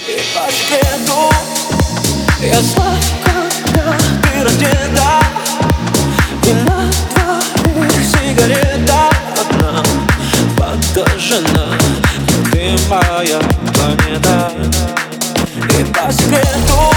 И по секрету я знаю, когда ты раздета, и на твоих сигаретах одна подожжена. Ты моя планета. И по секрету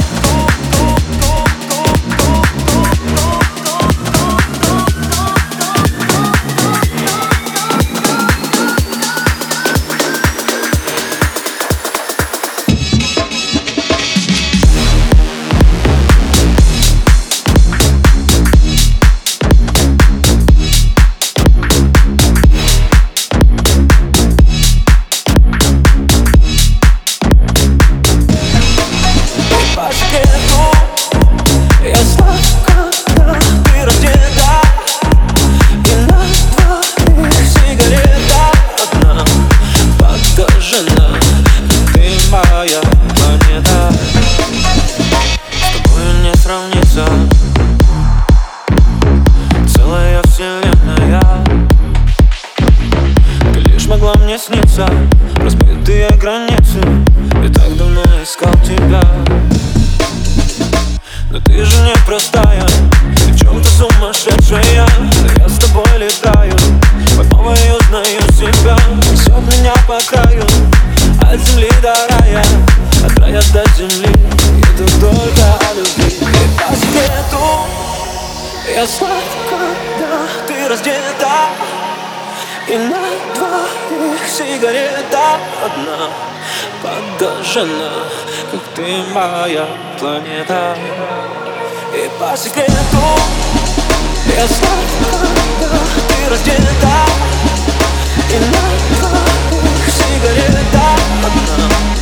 я знаю, когда ты раздета, и на твоих сигаретах одна подожжена. Ты моя планета. С тобой не сравнится целая вселенная. Ты лишь могла мне сниться, разбитые границы. Я так давно искал тебя. Но ты же не простая, ты в чем-то сумасшедшая. Да я с тобой летаю, под новой узнаю себя. Несет меня по краю, от земли до рая, от рая до земли. Это только о любви. И по секрету я знаю, когда ты раздета, и на твоих сигаретах одна подожжена, как ты моя планета. И по секрету я знаю, когда ты раздета, и на твоих сигаретах одна